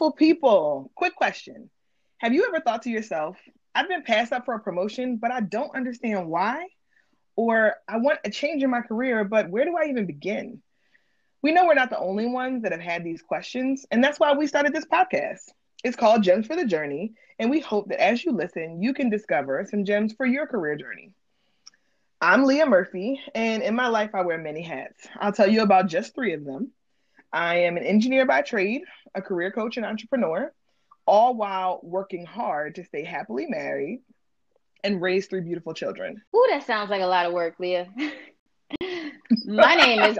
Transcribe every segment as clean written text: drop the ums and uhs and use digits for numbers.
Beautiful people. Quick question. Have you ever thought to yourself, I've been passed up for a promotion, but I don't understand why? Or I want a change in my career, but where do I even begin? We know we're not the only ones that have had these questions, and that's why we started this podcast. It's called Gems for the Journey, and we hope that as you listen, you can discover some gems for your career journey. I'm Leah Murphy, and in my life, I wear many hats. I'll tell you about just three of them. I am an engineer by trade, a career coach and entrepreneur, all while working hard to stay happily married and raise three beautiful children. Ooh, that sounds like a lot of work, Leah. My name is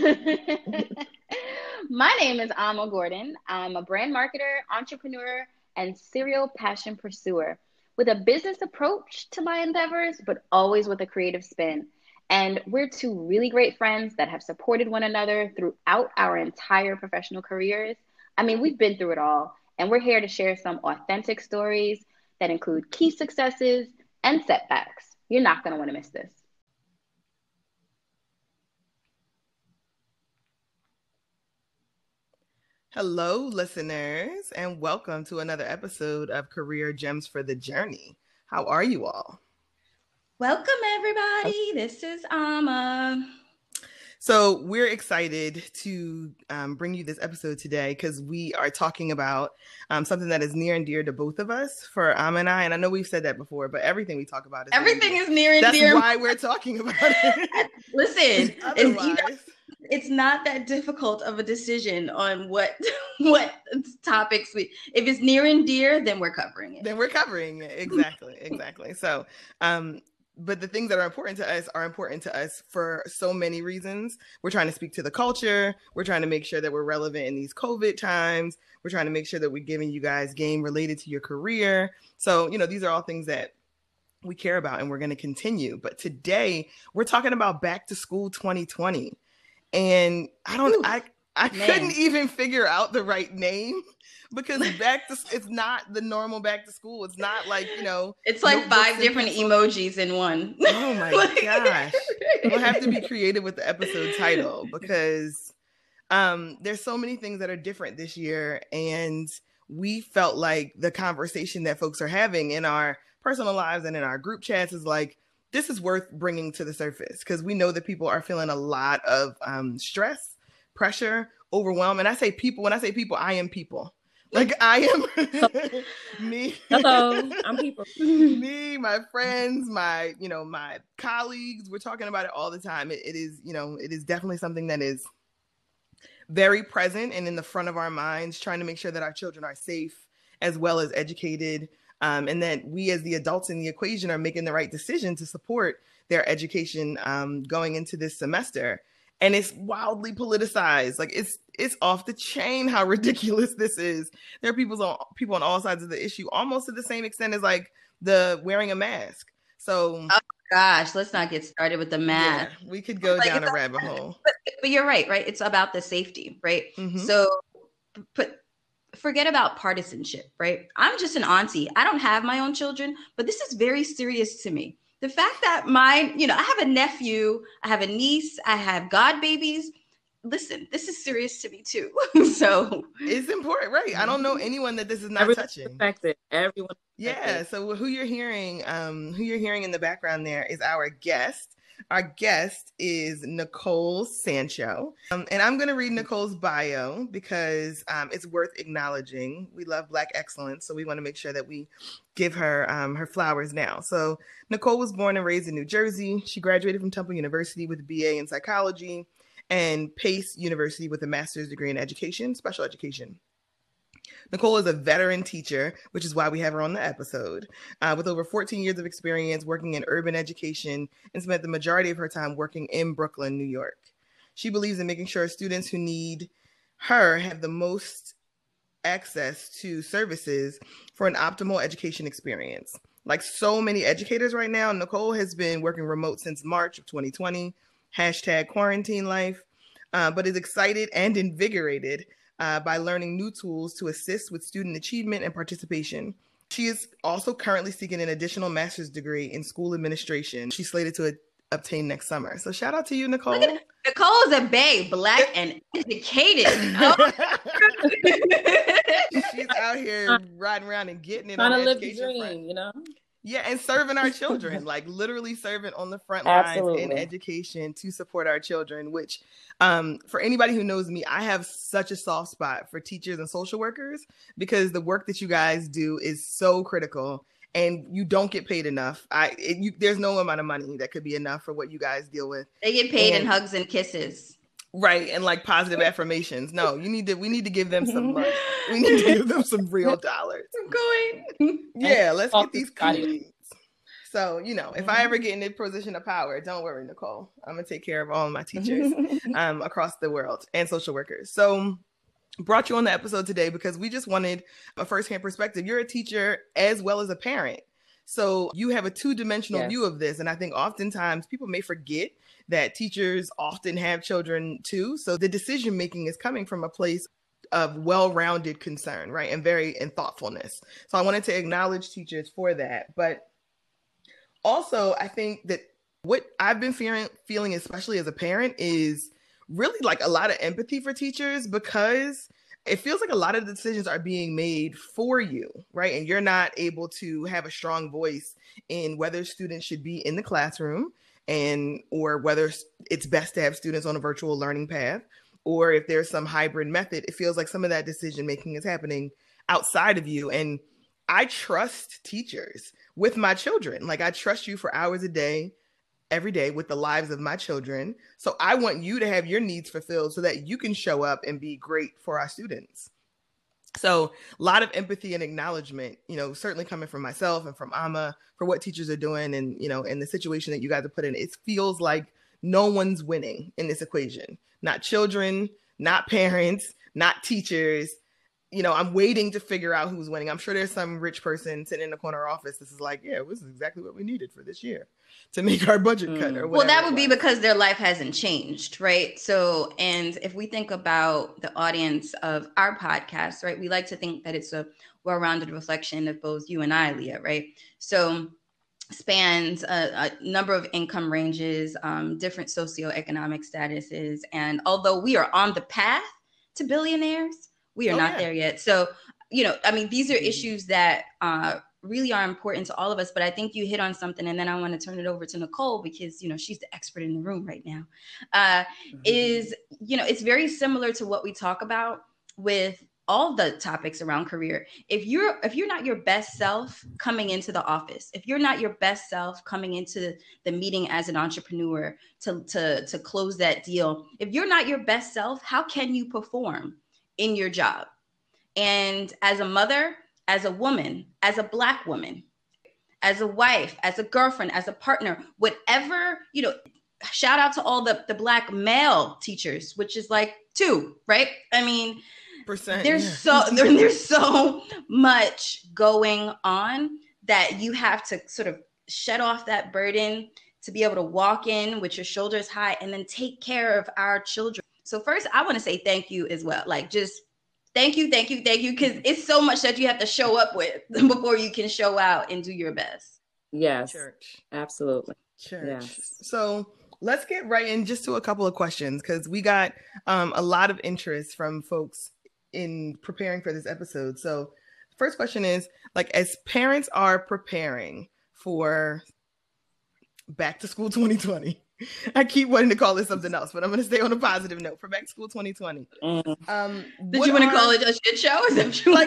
My name is Alma Gordon. I'm a brand marketer, entrepreneur, and serial passion pursuer with a business approach to my endeavors, but always with a creative spin. And we're two really great friends that have supported one another throughout our entire professional careers. I mean, we've been through it all, and we're here to share some authentic stories that include key successes and setbacks. You're not going to want to miss this. Hello, listeners, and welcome to another episode of Career Gems for the Journey. How are you all? Welcome, everybody. This is Alma. So we're excited to bring you this episode today because we are talking about something that is near and dear to both of us, for Alma and I. And I know we've said that before, but everything we talk about is near and dear. That's why we're talking about it. Listen, it's not that difficult of a decision on what topics if it's near and dear, then we're covering it. Exactly. So, but the things that are important to us for so many reasons. We're trying to speak to the culture. We're trying to make sure that we're relevant in these COVID times. We're trying to make sure that we're giving you guys game related to your career. So, these are all things that we care about and we're going to continue. But today we're talking about back to school 2020. And I couldn't even figure out the right name because it's not the normal back to school. It's not like, it's like 5 different emojis in one. Oh my gosh. We'll have to be creative with the episode title because there's so many things that are different this year. And we felt like the conversation that folks are having in our personal lives and in our group chats is like, this is worth bringing to the surface because we know that people are feeling a lot of stress, pressure, overwhelm. And when I say people, I am people. Like I am me. Hello, I'm people. Me, my friends, my colleagues. We're talking about it all the time. It is definitely something that is very present and in the front of our minds, trying to make sure that our children are safe as well as educated. And that we as the adults in the equation are making the right decision to support their education going into this semester. And it's wildly politicized. Like it's off the chain how ridiculous this is. There are people on all sides of the issue, almost to the same extent as like the wearing a mask. So oh gosh, let's not get started with the mask. Yeah, we could go down a rabbit hole. But you're right? It's about the safety, right? Mm-hmm. So forget about partisanship, right? I'm just an auntie. I don't have my own children, but this is very serious to me. The fact that I have a nephew, I have a niece, I have godbabies. Listen, this is serious to me too. So it's important, right? I don't know anyone that this is not touching. Affected. Everyone. Yeah. So who you're hearing in the background there is our guest. Our guest is Nicole Sancho. And I'm going to read Nicole's bio because it's worth acknowledging. We love Black excellence, so we want to make sure that we give her her flowers now. So Nicole was born and raised in New Jersey. She graduated from Temple University with a BA in psychology and Pace University with a master's degree in education, special education. Nicole is a veteran teacher, which is why we have her on the episode, with over 14 years of experience working in urban education and spent the majority of her time working in Brooklyn, New York. She believes in making sure students who need her have the most access to services for an optimal education experience. Like so many educators right now, Nicole has been working remote since March of 2020, #quarantine life, but is excited and invigorated by learning new tools to assist with student achievement and participation. She is also currently seeking an additional master's degree in school administration. She's slated to obtain next summer. So shout out to you, Nicole. Nicole is a babe, Black and educated. Oh. She's out here riding around and getting it trying on to the live the education dream, front. you know? Yeah, and serving our children, like literally serving on the front lines in Absolutely. education to support our children, which for anybody who knows me, I have such a soft spot for teachers and social workers because the work that you guys do is so critical and you don't get paid enough. There's no amount of money that could be enough for what you guys deal with. They get paid in hugs and kisses. Right, and like positive affirmations. No, we need to give them some money. We need to give them some real dollars. I'm going. Yeah, let's get these coins. So, if I ever get in a position of power, don't worry, Nicole. I'm going to take care of all of my teachers across the world and social workers. So, brought you on the episode today because we just wanted a firsthand perspective. You're a teacher as well as a parent. So, you have a two-dimensional view of this. And I think oftentimes people may forget that teachers often have children too. So, the decision-making is coming from a place of well-rounded concern, right? And thoughtfulness. So, I wanted to acknowledge teachers for that. But also, I think that what I've been feeling, especially as a parent, is really like a lot of empathy for teachers because it feels like a lot of the decisions are being made for you, right? And you're not able to have a strong voice in whether students should be in the classroom or whether it's best to have students on a virtual learning path, or if there's some hybrid method. It feels like some of that decision making is happening outside of you. And I trust teachers with my children. Like, I trust you for hours a day, every day with the lives of my children. So I want you to have your needs fulfilled so that you can show up and be great for our students. So a lot of empathy and acknowledgement, certainly coming from myself and from Amma for what teachers are doing. And, in the situation that you guys have put in, it feels like no one's winning in this equation. Not children, not parents, not teachers. I'm waiting to figure out who's winning. I'm sure there's some rich person sitting in the corner office. This is like, yeah, this is exactly what we needed for this year to make our budget cut or whatever. Well, that would be because their life hasn't changed, right? So, and if we think about the audience of our podcast, right, we like to think that it's a well-rounded reflection of both you and I, Leah, right? So spans a number of income ranges, different socioeconomic statuses. And although we are on the path to billionaires, we are not there yet. So, these are issues that really are important to all of us. But I think you hit on something, and then I want to turn it over to Nicole because, she's the expert in the room right now. It's very similar to what we talk about with all the topics around career. If you're not your best self coming into the office, if you're not your best self coming into the meeting as an entrepreneur to close that deal, if you're not your best self, how can you perform in your job? And as a mother, as a woman, as a Black woman, as a wife, as a girlfriend, as a partner, whatever, shout out to all the Black male teachers, which is like 2, right? I mean, there's so much going on that you have to sort of shed off that burden to be able to walk in with your shoulders high and then take care of our children. So first, I want to say thank you as well. Like, just thank you, because it's so much that you have to show up with before you can show out and do your best. Yes, Church. Absolutely. Church. Yes. So let's get right in just to a couple of questions because we got a lot of interest from folks in preparing for this episode. So the first question is, like, as parents are preparing for Back to School 2020, I keep wanting to call it something else, but I'm going to stay on a positive note for Back to School 2020. Did you want to call it a shit show? Is that what you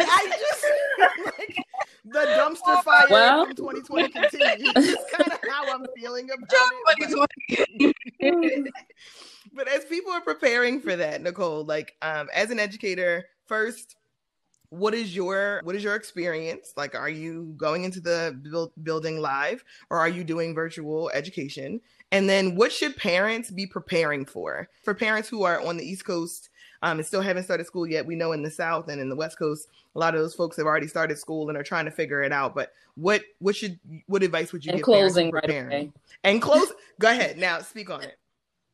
the dumpster fire from 2020 continues. It's kind of how I'm feeling about it. But as people are preparing for that, Nicole, like, as an educator, first, what is your experience? Like, are you going into the building live or are you doing virtual education? And then what should parents be preparing for? For parents who are on the East Coast and still haven't started school yet, we know in the South and in the West Coast, a lot of those folks have already started school and are trying to figure it out. But what advice would you give closing parents preparing? Right away. And close. Go ahead. Now speak on it.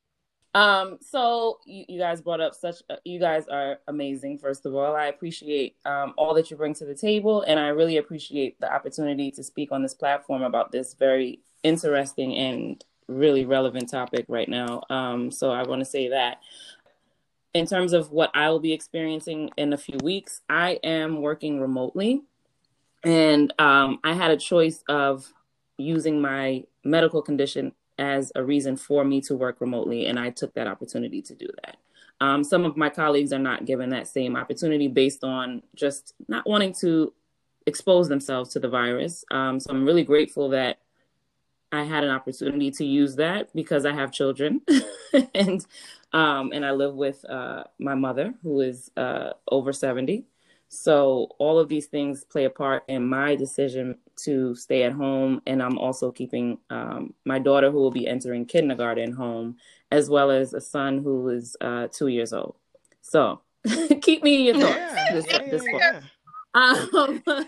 So you guys brought up you guys are amazing. First of all, I appreciate all that you bring to the table, and I really appreciate the opportunity to speak on this platform about this very interesting and really relevant topic right now. So I want to say that. In terms of what I will be experiencing in a few weeks, I am working remotely. And I had a choice of using my medical condition as a reason for me to work remotely. And I took that opportunity to do that. Some of my colleagues are not given that same opportunity based on just not wanting to expose themselves to the virus. So I'm really grateful that I had an opportunity to use that because I have children and I live with my mother who is over 70. So all of these things play a part in my decision to stay at home. And I'm also keeping my daughter who will be entering kindergarten home, as well as a son who is 2 years old. So keep me in your thoughts this fall.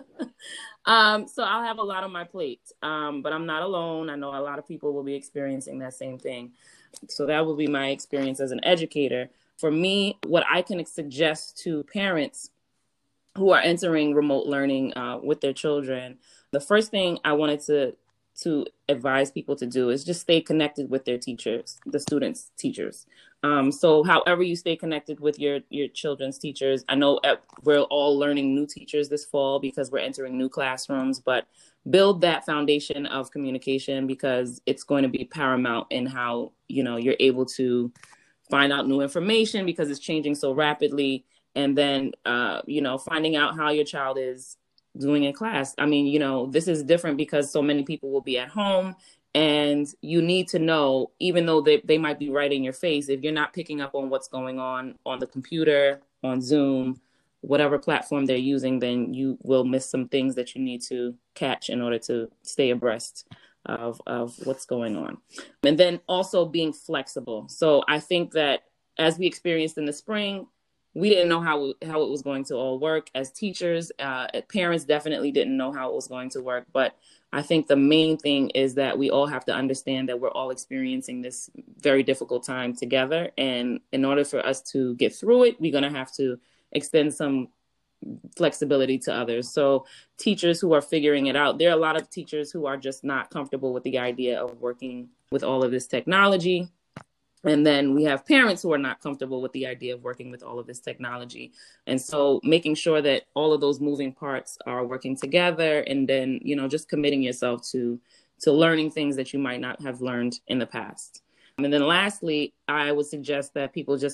So I'll have a lot on my plate, but I'm not alone. I know a lot of people will be experiencing that same thing. So that will be my experience as an educator. For me, what I can suggest to parents who are entering remote learning with their children, the first thing I wanted to advise people to do is just stay connected with their teachers, the students' teachers. So however you stay connected with your children's teachers, I know we're all learning new teachers this fall because we're entering new classrooms, but build that foundation of communication because it's going to be paramount in how, you're able to find out new information because it's changing so rapidly. And then, finding out how your child is doing in class. I mean, this is different because so many people will be at home and you need to know, even though they might be right in your face, if you're not picking up on what's going on the computer, on Zoom, whatever platform they're using, then you will miss some things that you need to catch in order to stay abreast of what's going on. And then also being flexible. So I think that as we experienced in the spring, we didn't know how it was going to all work as teachers. Parents definitely didn't know how it was going to work. But I think the main thing is that we all have to understand that we're all experiencing this very difficult time together. And in order for us to get through it, we're going to have to extend some flexibility to others. So teachers who are figuring it out, there are a lot of teachers who are just not comfortable with the idea of working with all of this technology. And then we have parents who are not comfortable with the idea of working with all of this technology. And so making sure that all of those moving parts are working together and then, just committing yourself to learning things that you might not have learned in the past. And then lastly, I would suggest that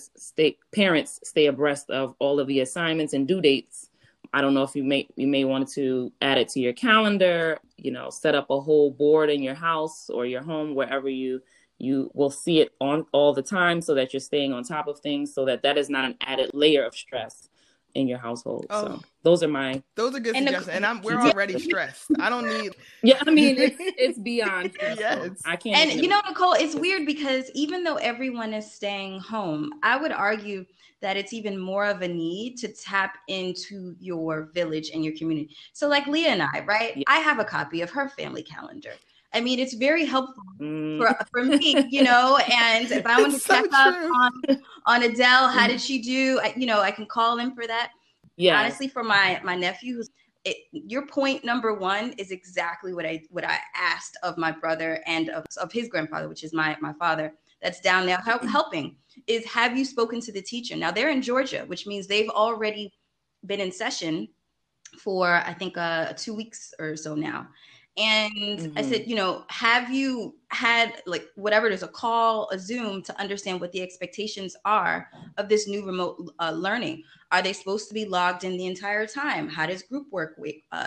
parents stay abreast of all of the assignments and due dates. I don't know if you may want to add it to your calendar, set up a whole board in your house or your home, wherever you will see it on all the time so that you're staying on top of things so that is not an added layer of stress in your household. Oh, so those are good suggestions. And we're already stressed. I don't need. Yeah, I mean, it's beyond stressful. Yes. I can't. And Nicole, it's weird because even though everyone is staying home, I would argue that it's even more of a need to tap into your village and your community. So like Leah and I, right? Yeah. I have a copy of her family calendar. I mean, it's very helpful for me, and if I want to check up on Adele, how did she do? I can call in for that. Yeah. Honestly, for my nephew, your point number one is exactly what I asked of my brother and of his grandfather, which is my father that's down there helping, is have you spoken to the teacher? Now they're in Georgia, which means they've already been in session for, I think, 2 weeks or so now. And I said, have you had whatever, there's a call, a Zoom to understand what the expectations are of this new remote learning? Are they supposed to be logged in the entire time? How does group work?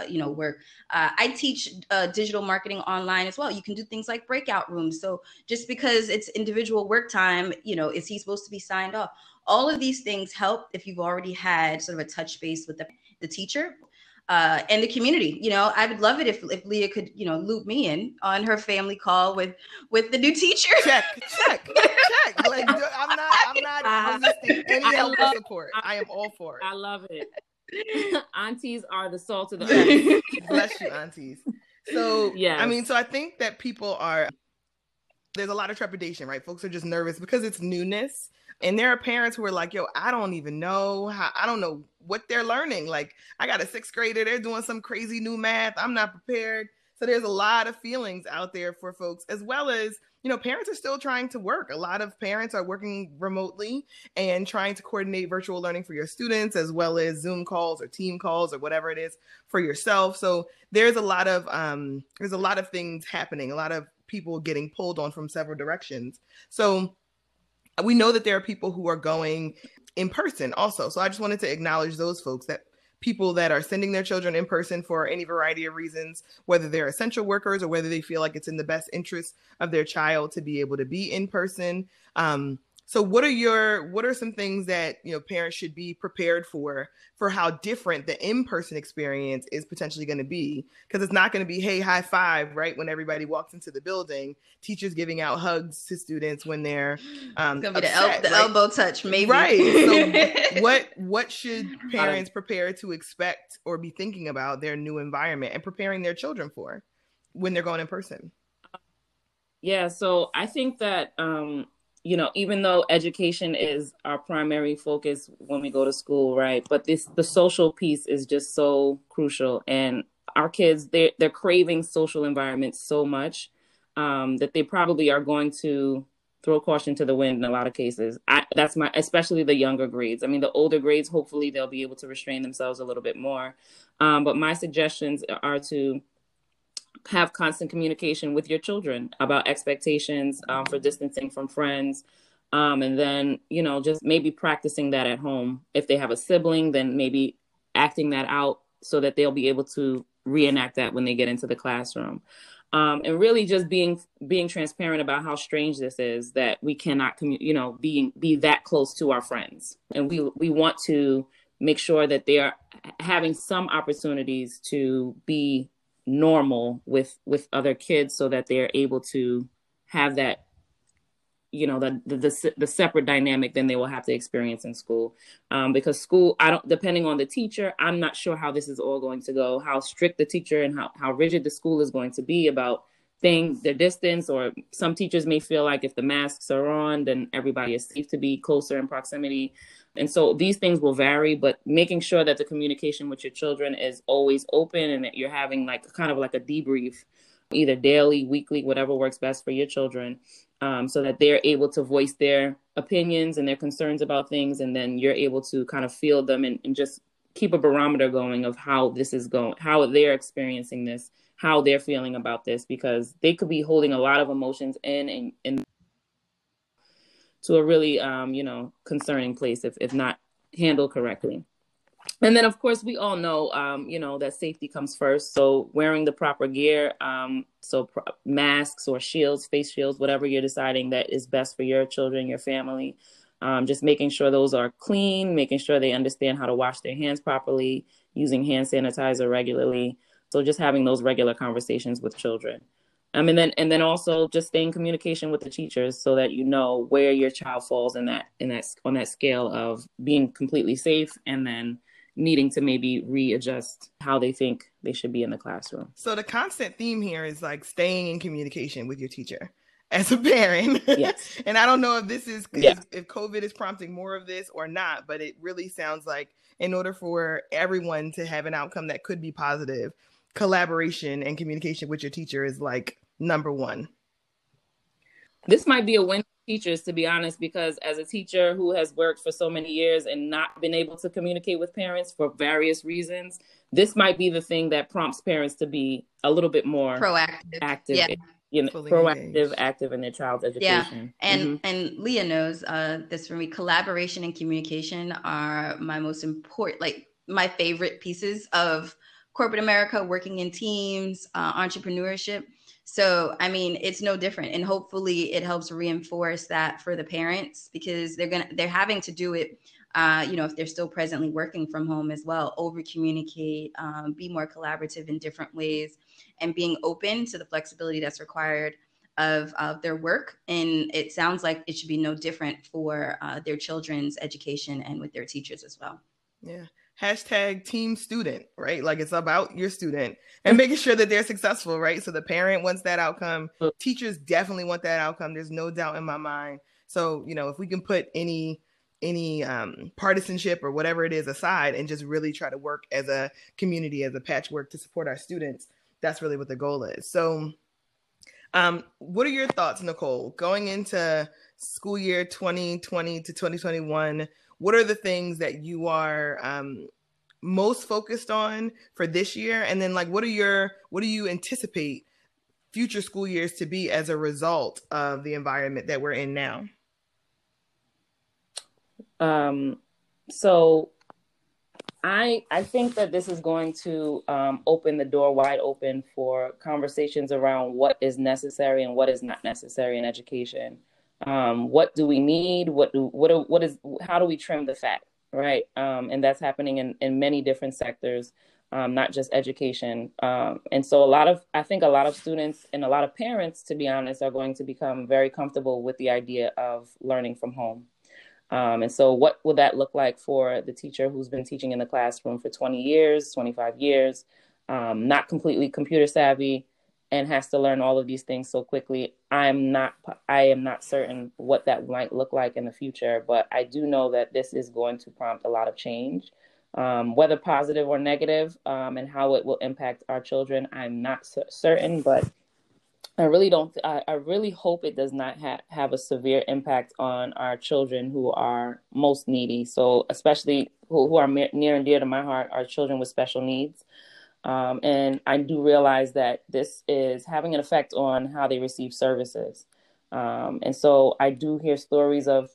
I teach digital marketing online as well. You can do things like breakout rooms. So just because it's individual work time, is he supposed to be signed off? All of these things help if you've already had sort of a touch base with the teacher. And the community, I would love it if Leah could, loop me in on her family call with the new teacher. Check. Like, I'm not resisting any help or support. I am all for it. I love it. Aunties are the salt of the earth. Bless you, aunties. So, yeah, so I think that there's a lot of trepidation, right? Folks are just nervous because it's newness. And there are parents who are like, I don't even know I don't know what they're learning. Like, I got a 6th grader, they're doing some crazy new math. I'm not prepared. So there's a lot of feelings out there for folks, as well as, you know, parents are still trying to work. A lot of parents are working remotely and trying to coordinate virtual learning for your students, as well as Zoom calls or team calls or whatever it is for yourself. So there's a lot of things happening, a lot of people getting pulled on from several directions. So we know that there are people who are going in person also. So I just wanted to acknowledge those folks, that people that are sending their children in person for any variety of reasons, whether they're essential workers or whether they feel like it's in the best interest of their child to be able to be in person. So what are some things that, you know, parents should be prepared for how different the in-person experience is potentially going to be? Because it's not going to be, hey, high five, right, when everybody walks into the building, teachers giving out hugs to students when they're it's gonna be upset, the elbow touch, maybe. Right. So what should parents prepare to expect or be thinking about their new environment and preparing their children for when they're going in person? Yeah, so I think that you know, even though education is our primary focus when we go to school, right? But the social piece is just so crucial. And our kids, they're craving social environments so much that they probably are going to throw caution to the wind in a lot of cases. Especially the younger grades. I mean, the older grades, hopefully they'll be able to restrain themselves a little bit more. But my suggestions are to have constant communication with your children about expectations for distancing from friends. And then, you know, just maybe practicing that at home. If they have a sibling, then maybe acting that out so that they'll be able to reenact that when they get into the classroom. And really just being transparent about how strange this is, that we cannot, be that close to our friends. And we want to make sure that they are having some opportunities to be normal with other kids, so that they're able to have that, you know, the separate dynamic than they will have to experience in school. Because school, depending on the teacher, I'm not sure how this is all going to go, how strict the teacher and how rigid the school is going to be about their distance, or some teachers may feel like if the masks are on, then everybody is safe to be closer in proximity. And so these things will vary, but making sure that the communication with your children is always open, and that you're having like kind of like a debrief, either daily, weekly, whatever works best for your children, so that they're able to voice their opinions and their concerns about things. And then you're able to kind of field them and just keep a barometer going of how this is going, how they're experiencing this, how they're feeling about this, because they could be holding a lot of emotions in and to a really, concerning place if not handled correctly. And then, of course, we all know, that safety comes first. So wearing the proper gear, masks or shields, face shields, whatever you're deciding that is best for your children, your family, just making sure those are clean, making sure they understand how to wash their hands properly, using hand sanitizer regularly. So just having those regular conversations with children. And then also just stay in communication with the teachers so that you know where your child falls on that scale of being completely safe and then needing to maybe readjust how they think they should be in the classroom. So the constant theme here is like staying in communication with your teacher as a parent. Yes. And I don't know if this is if COVID is prompting more of this or not, but it really sounds like in order for everyone to have an outcome that could be positive, collaboration and communication with your teacher is like number one. This might be a win for teachers, to be honest, because as a teacher who has worked for so many years and not been able to communicate with parents for various reasons, this might be the thing that prompts parents to be a little bit more proactive, active, active in their child's education. Yeah, and Leah knows this for me. Collaboration and communication are my most important, like my favorite pieces of corporate America, working in teams, entrepreneurship. So, I mean, it's no different. And hopefully it helps reinforce that for the parents, because they're having to do it, if they're still presently working from home as well, over communicate, be more collaborative in different ways, and being open to the flexibility that's required of their work. And it sounds like it should be no different for their children's education and with their teachers as well. Yeah. Hashtag team student, right? Like it's about your student and making sure that they're successful, right? So the parent wants that outcome. Teachers definitely want that outcome. There's no doubt in my mind. So, if we can put any partisanship or whatever it is aside and just really try to work as a community, as a patchwork to support our students, that's really what the goal is. So what are your thoughts, Nicole, going into school year 2020 to 2021? What are the things that you are most focused on for this year? And then like, what do you anticipate future school years to be as a result of the environment that we're in now? So I think that this is going to open the door wide open for conversations around what is necessary and what is not necessary in education. What do we need? How do we trim the fat? Right. And that's happening in many different sectors, not just education. And so I think a lot of students and a lot of parents, to be honest, are going to become very comfortable with the idea of learning from home. And so what will that look like for the teacher who's been teaching in the classroom for 20 years, 25 years, not completely computer savvy, and has to learn all of these things so quickly? I am not certain what that might look like in the future, but I do know that this is going to prompt a lot of change, whether positive or negative, and how it will impact our children. I'm not certain, but I really hope it does not have a severe impact on our children who are most needy. So especially who are near and dear to my heart, are children with special needs. And I do realize that this is having an effect on how they receive services. And so I do hear stories of,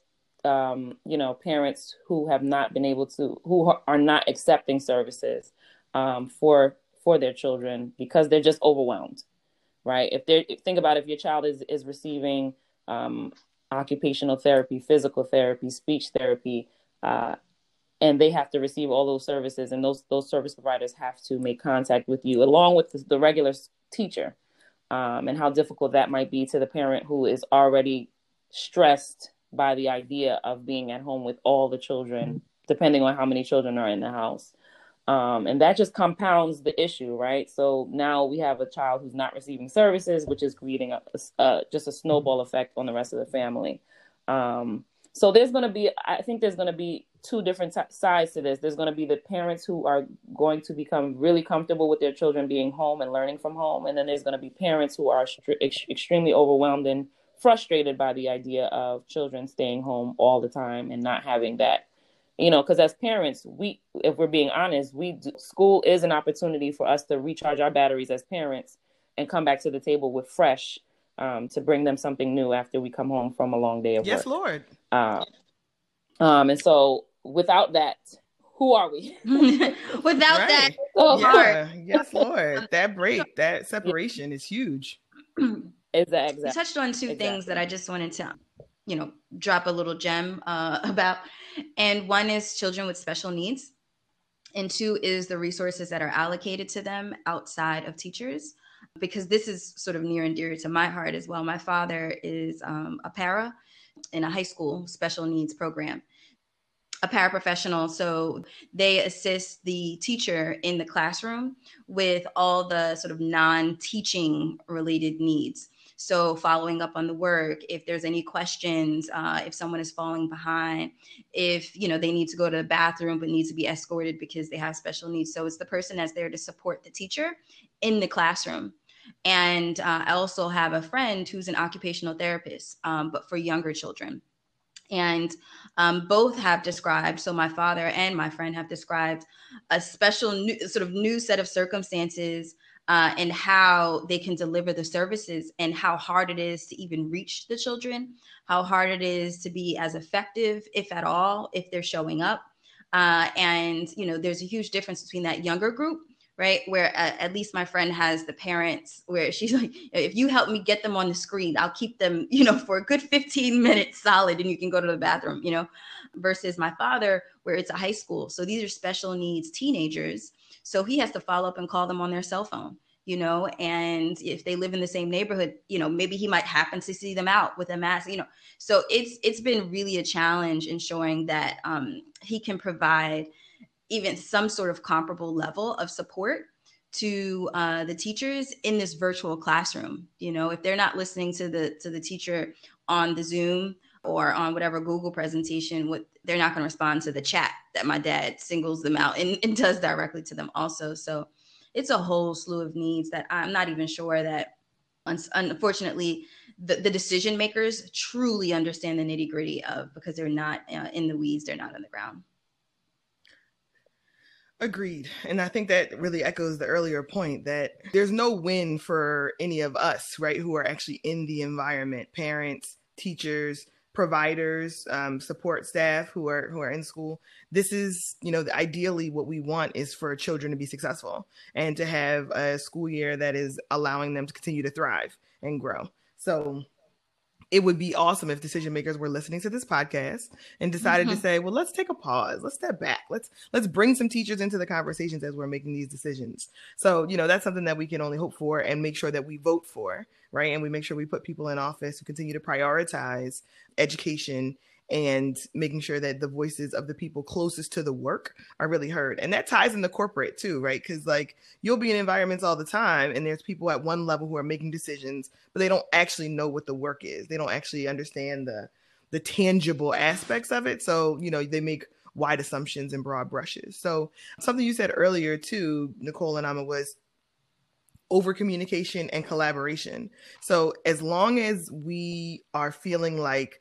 parents who have not been able to, who are not accepting services for their children because they're just overwhelmed. Right. Think about if your child is receiving occupational therapy, physical therapy, speech therapy, and they have to receive all those services, and those service providers have to make contact with you along with the regular teacher, and how difficult that might be to the parent who is already stressed by the idea of being at home with all the children, depending on how many children are in the house. And that just compounds the issue, right? So now we have a child who's not receiving services, which is creating just a snowball effect on the rest of the family. So I think there's going to be two different sides to this. There's going to be the parents who are going to become really comfortable with their children being home and learning from home. And then there's going to be parents who are extremely overwhelmed and frustrated by the idea of children staying home all the time and not having that. Because as parents, if we're being honest, school is an opportunity for us to recharge our batteries as parents and come back to the table with fresh, to bring them something new after we come home from a long day of work. Yes, Lord. And so without that, who are we? Without that, yes, Lord. That break, that separation is huge. Exactly. You touched on two things that I just wanted to, drop a little gem about. And one is children with special needs. And two is the resources that are allocated to them outside of teachers, because this is sort of near and dear to my heart as well. My father is a para in a high school special needs program, a paraprofessional. So they assist the teacher in the classroom with all the sort of non-teaching related needs. So following up on the work, if there's any questions, if someone is falling behind, if, they need to go to the bathroom but need to be escorted because they have special needs. So it's the person that's there to support the teacher in the classroom. And I also have a friend who's an occupational therapist, but for younger children. And both have described, so my father and my friend have described a special new set of circumstances and how they can deliver the services and how hard it is to even reach the children, how hard it is to be as effective, if at all, if they're showing up. And, there's a huge difference between that younger group, right? Where at least my friend has the parents where she's like, if you help me get them on the screen, I'll keep them, for a good 15 minutes solid and you can go to the bathroom, versus my father where it's a high school. So these are special needs teenagers. So he has to follow up and call them on their cell phone, and if they live in the same neighborhood, maybe he might happen to see them out with a mask, So it's been really a challenge ensuring that he can provide even some sort of comparable level of support to the teachers in this virtual classroom. If they're not listening to the teacher on the Zoom or on whatever Google presentation, they're not going to respond to the chat that my dad singles them out and does directly to them also. So, it's a whole slew of needs that I'm not even sure that, unfortunately, the decision makers truly understand the nitty gritty of, because they're not in the weeds, they're not on the ground. Agreed. And I think that really echoes the earlier point that there's no win for any of us, right, who are actually in the environment, parents, teachers, providers, support staff who are in school. This is, ideally what we want is for children to be successful and to have a school year that is allowing them to continue to thrive and grow. So it would be awesome if decision makers were listening to this podcast and decided to say, well, let's take a pause. Let's step back. Let's bring some teachers into the conversations as we're making these decisions. So, that's something that we can only hope for and make sure that we vote for, right? And we make sure we put people in office who continue to prioritize education and making sure that the voices of the people closest to the work are really heard. And that ties into corporate too, right? Because you'll be in environments all the time and there's people at one level who are making decisions, but they don't actually know what the work is. They don't actually understand the tangible aspects of it. So, they make wide assumptions and broad brushes. So something you said earlier too, Nicole and Amma, was over communication and collaboration. So as long as we are feeling like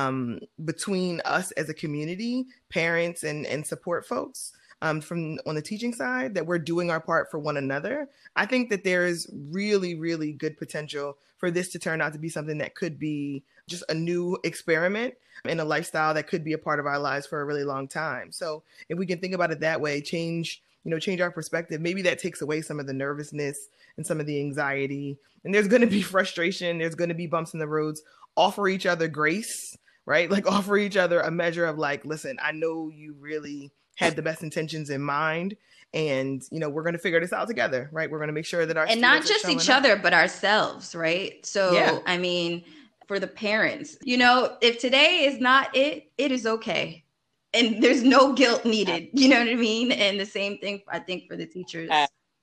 between us as a community, parents and support folks from on the teaching side, that we're doing our part for one another, I think that there is really, really good potential for this to turn out to be something that could be just a new experiment in a lifestyle that could be a part of our lives for a really long time. So if we can think about it that way, change our perspective, maybe that takes away some of the nervousness and some of the anxiety. And there's going to be frustration. There's going to be bumps in the roads. Offer each other grace, right? Offer each other a measure of listen, I know you really had the best intentions in mind. And, we're going to figure this out together, right? We're going to make sure that and not just each other, but ourselves, right? So, yeah. I mean, for the parents, if today is not it, it is okay. And there's no guilt needed. You know what I mean? And the same thing, I think, for the teachers.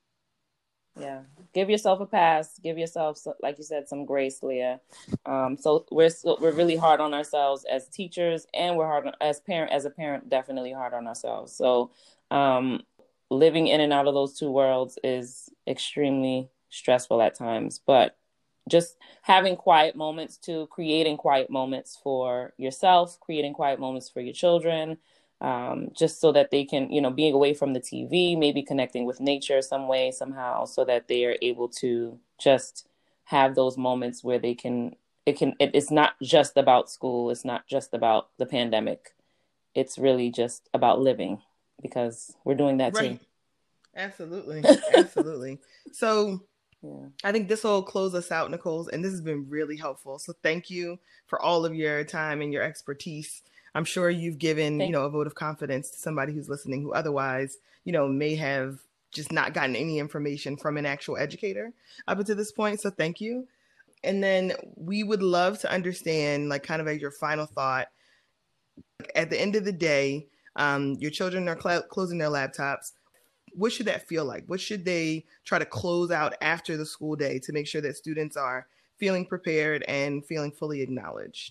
Yeah. Give yourself a pass. Give yourself, like you said, some grace, Leah. So we're really hard on ourselves as teachers, and we're hard on, as a parent, definitely hard on ourselves. So living in and out of those two worlds is extremely stressful at times, but just having quiet moments too, creating quiet moments for yourself, creating quiet moments for your children, just so that they can, being away from the TV, maybe connecting with nature some way, somehow, so that they are able to just have those moments where it's not just about school. It's not just about the pandemic. It's really just about living, because we're doing that right. too. Absolutely. Absolutely. So yeah. I think this will close us out, Nicole, and this has been really helpful. So thank you for all of your time and your expertise. I'm sure you've given, a vote of confidence to somebody who's listening who otherwise, may have just not gotten any information from an actual educator up until this point. So thank you. And then we would love to understand, kind of as your final thought, at the end of the day, your children are closing their laptops. What should that feel like? What should they try to close out after the school day to make sure that students are feeling prepared and feeling fully acknowledged?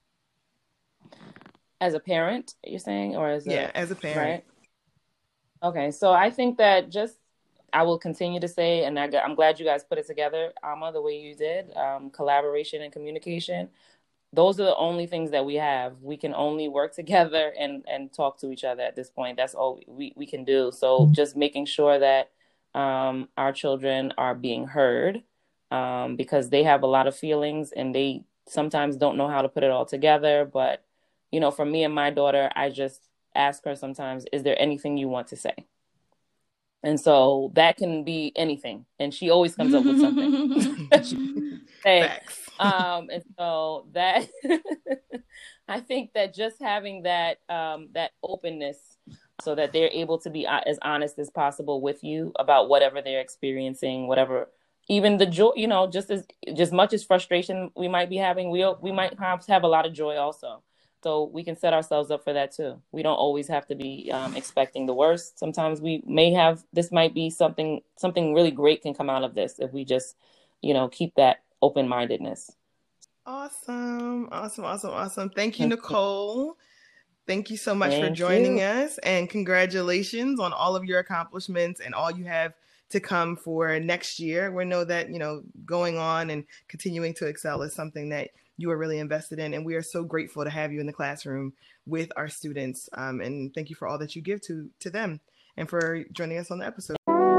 As a parent, you're saying, or as a parent, right? Okay, so I think that I will continue to say, and I'm glad you guys put it together, Amma, the way you did, collaboration and communication. Those are the only things that we have. We can only work together and talk to each other at this point. That's all we can do. So just making sure that our children are being heard, because they have a lot of feelings and they sometimes don't know how to put it all together. But, for me and my daughter, I just ask her sometimes, is there anything you want to say? And so that can be anything. And she always comes up with something. Facts. And so that I think that just having that openness, so that they're able to be as honest as possible with you about whatever they're experiencing, whatever, even the joy, just much as frustration we might be having, we might have a lot of joy also. So we can set ourselves up for that too. We don't always have to be expecting the worst. Sometimes we may have, this might be something really great can come out of this if we just, keep that open-mindedness. Awesome. Thank you, Nicole. Thank you so much for joining us, and congratulations on all of your accomplishments and all you have to come for next year. We know that, going on and continuing to excel is something that you are really invested in. And we are so grateful to have you in the classroom with our students. And thank you for all that you give to them and for joining us on the episode.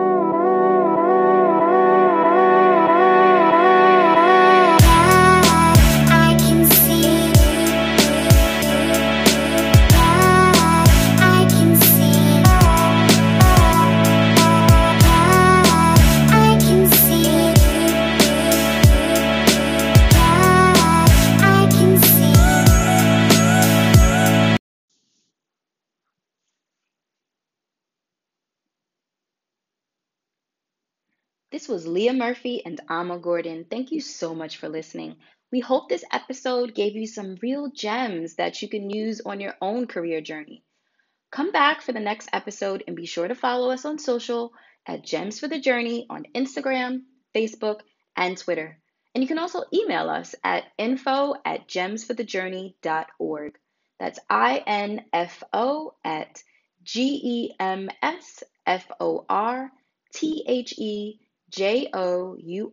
This was Leah Murphy and Alma Gordon. Thank you so much for listening. We hope this episode gave you some real gems that you can use on your own career journey. Come back for the next episode and be sure to follow us on social at Gems for the Journey on Instagram, Facebook, and Twitter. And you can also email us at info@gemsforthejourney.org. That's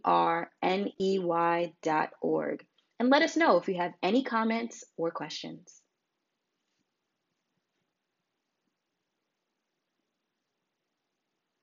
info@gemsforthejourney.org. And let us know if you have any comments or questions.